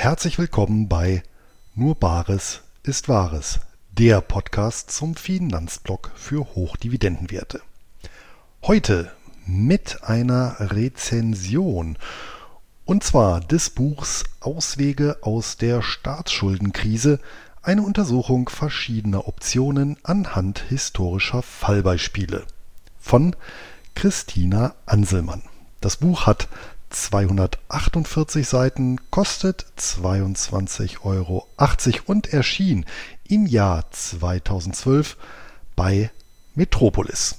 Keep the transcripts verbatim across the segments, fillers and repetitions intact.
Herzlich willkommen bei Nur Bares ist Wahres, der Podcast zum Finanzblog für Hochdividendenwerte. Heute mit einer Rezension, und zwar des Buchs Auswege aus der Staatsschuldenkrise, eine Untersuchung verschiedener Optionen anhand historischer Fallbeispiele von Christina Anselmann. Das Buch hat zweihundertachtundvierzig Seiten, kostet zweiundzwanzig Euro achtzig und erschien im Jahr zweitausendzwölf bei Metropolis.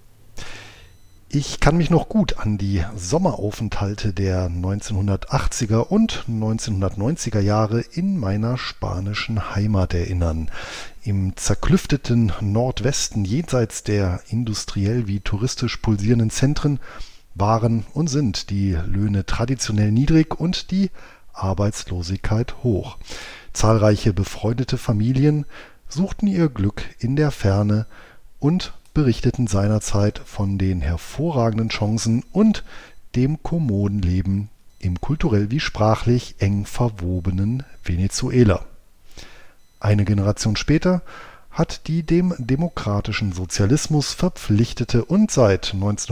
Ich kann mich noch gut an die Sommeraufenthalte der neunzehnhundertachtziger und neunzehnhundertneunziger Jahre in meiner spanischen Heimat erinnern. Im zerklüfteten Nordwesten, jenseits der industriell wie touristisch pulsierenden Zentren, waren und sind die Löhne traditionell niedrig und die Arbeitslosigkeit hoch. Zahlreiche befreundete Familien suchten ihr Glück in der Ferne und berichteten seinerzeit von den hervorragenden Chancen und dem kommoden Leben im kulturell wie sprachlich eng verwobenen Venezuela. Eine Generation später hat die dem demokratischen Sozialismus verpflichtete und seit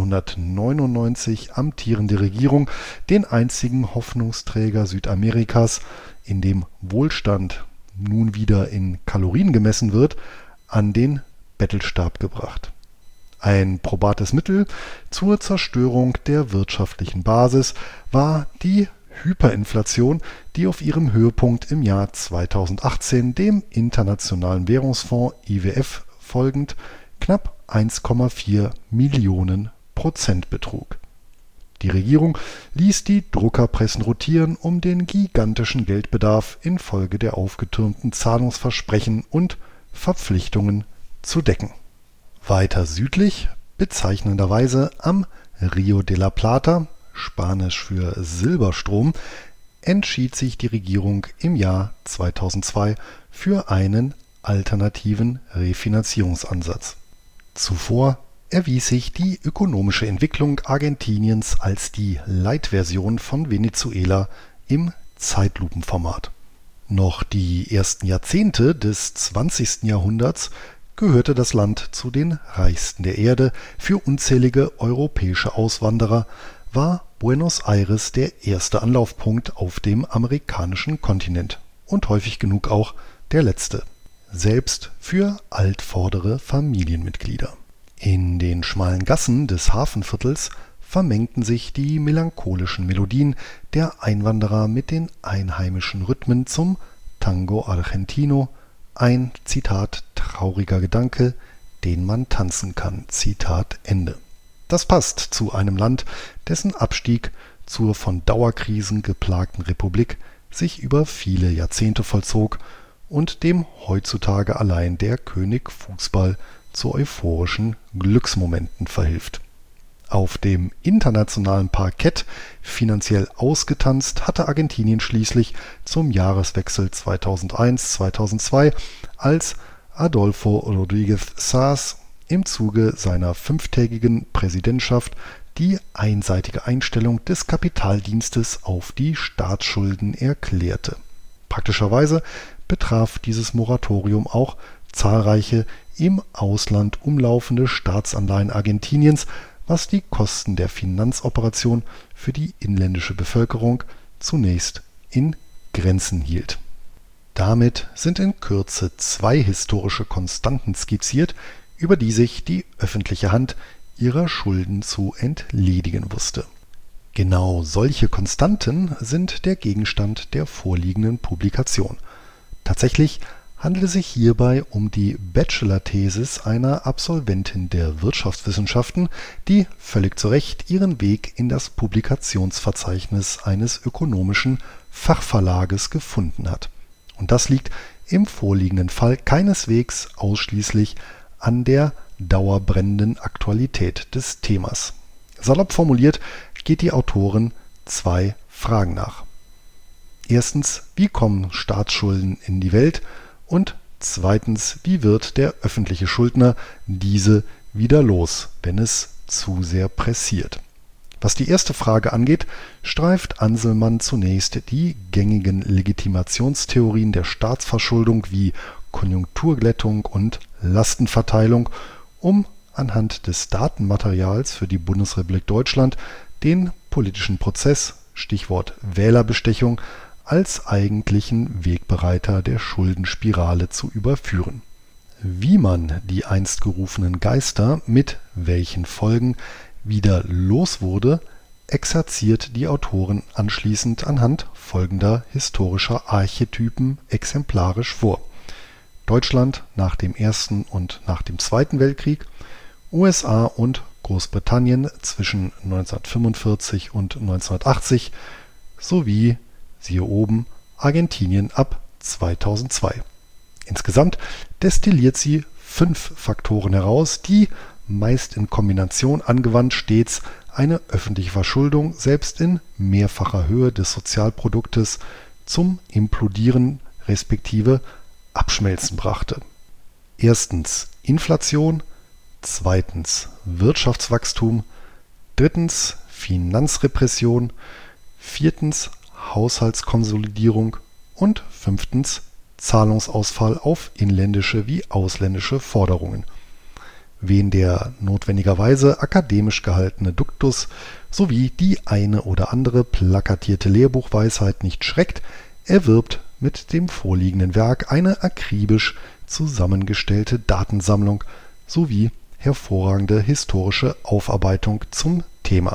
neunzehnhundertneunundneunzig amtierende Regierung den einzigen Hoffnungsträger Südamerikas, in dem Wohlstand nun wieder in Kalorien gemessen wird, an den Bettelstab gebracht. Ein probates Mittel zur Zerstörung der wirtschaftlichen Basis war die Hyperinflation, die auf ihrem Höhepunkt im Jahr zweitausendachtzehn dem Internationalen Währungsfonds I W F folgend knapp eins Komma vier Millionen Prozent betrug. Die Regierung ließ die Druckerpressen rotieren, um den gigantischen Geldbedarf infolge der aufgetürmten Zahlungsversprechen und Verpflichtungen zu decken. Weiter südlich, bezeichnenderweise am Rio de la Plata, Spanisch für Silberstrom, entschied sich die Regierung im Jahr zweitausendzwei für einen alternativen Refinanzierungsansatz. Zuvor erwies sich die ökonomische Entwicklung Argentiniens als die Light-Version von Venezuela im Zeitlupenformat. Noch die ersten Jahrzehnte des zwanzigsten Jahrhunderts gehörte das Land zu den reichsten der Erde. Für unzählige europäische Auswanderer war Buenos Aires der erste Anlaufpunkt auf dem amerikanischen Kontinent und häufig genug auch der letzte, selbst für altvordere Familienmitglieder. In den schmalen Gassen des Hafenviertels vermengten sich die melancholischen Melodien der Einwanderer mit den einheimischen Rhythmen zum Tango Argentino, ein, Zitat, trauriger Gedanke, den man tanzen kann, Zitat Ende. Das passt zu einem Land, dessen Abstieg zur von Dauerkrisen geplagten Republik sich über viele Jahrzehnte vollzog und dem heutzutage allein der König Fußball zu euphorischen Glücksmomenten verhilft. Auf dem internationalen Parkett finanziell ausgetanzt hatte Argentinien schließlich zum Jahreswechsel zweitausendeins zweitausendzwei, als Adolfo Rodríguez Saaz im Zuge seiner fünftägigen Präsidentschaft die einseitige Einstellung des Kapitaldienstes auf die Staatsschulden erklärte. Praktischerweise betraf dieses Moratorium auch zahlreiche im Ausland umlaufende Staatsanleihen Argentiniens, was die Kosten der Finanzoperation für die inländische Bevölkerung zunächst in Grenzen hielt. Damit sind in Kürze zwei historische Konstanten skizziert, über die sich die öffentliche Hand ihrer Schulden zu entledigen wusste. Genau solche Konstanten sind der Gegenstand der vorliegenden Publikation. Tatsächlich handelt es sich hierbei um die Bachelor-Thesis einer Absolventin der Wirtschaftswissenschaften, die völlig zu Recht ihren Weg in das Publikationsverzeichnis eines ökonomischen Fachverlages gefunden hat. Und das liegt im vorliegenden Fall keineswegs ausschließlich an der dauerbrennenden Aktualität des Themas. Salopp formuliert geht die Autorin zwei Fragen nach. Erstens, wie kommen Staatsschulden in die Welt? Und zweitens, wie wird der öffentliche Schuldner diese wieder los, wenn es zu sehr pressiert? Was die erste Frage angeht, streift Anselmann zunächst die gängigen Legitimationstheorien der Staatsverschuldung wie Konjunkturglättung und Lastenverteilung, um anhand des Datenmaterials für die Bundesrepublik Deutschland den politischen Prozess, Stichwort Wählerbestechung, als eigentlichen Wegbereiter der Schuldenspirale zu überführen. Wie man die einst gerufenen Geister mit welchen Folgen wieder los wurde, exerziert die Autorin anschließend anhand folgender historischer Archetypen exemplarisch vor: Deutschland nach dem Ersten und nach dem Zweiten Weltkrieg, U S A und Großbritannien zwischen neunzehnhundertfünfundvierzig und neunzehnhundertachtzig sowie, siehe oben, Argentinien ab zweitausendzwei. Insgesamt destilliert sie fünf Faktoren heraus, die, meist in Kombination angewandt, stets eine öffentliche Verschuldung selbst in mehrfacher Höhe des Sozialproduktes zum Implodieren respektive Abschmelzen brachte. Erstens Inflation, zweitens Wirtschaftswachstum, drittens Finanzrepression, viertens Haushaltskonsolidierung und fünftens Zahlungsausfall auf inländische wie ausländische Forderungen. Wen der notwendigerweise akademisch gehaltene Duktus sowie die eine oder andere plakatierte Lehrbuchweisheit nicht schreckt, erwirbt mit dem vorliegenden Werk eine akribisch zusammengestellte Datensammlung sowie hervorragende historische Aufarbeitung zum Thema.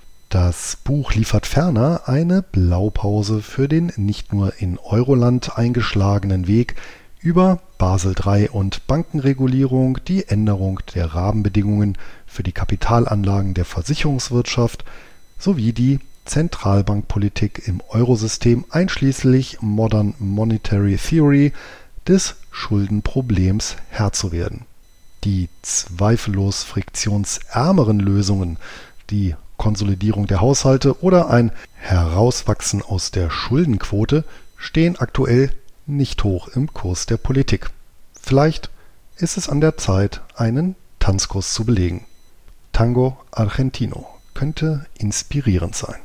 Das Buch liefert ferner eine Blaupause für den nicht nur in Euroland eingeschlagenen Weg über Basel drei und Bankenregulierung, die Änderung der Rahmenbedingungen für die Kapitalanlagen der Versicherungswirtschaft sowie die Zentralbankpolitik im Eurosystem einschließlich Modern Monetary Theory des Schuldenproblems Herr zu werden. Die zweifellos friktionsärmeren Lösungen, die Konsolidierung der Haushalte oder ein Herauswachsen aus der Schuldenquote stehen aktuell nicht hoch im Kurs der Politik. Vielleicht ist es an der Zeit, einen Tanzkurs zu belegen. Tango Argentino könnte inspirierend sein.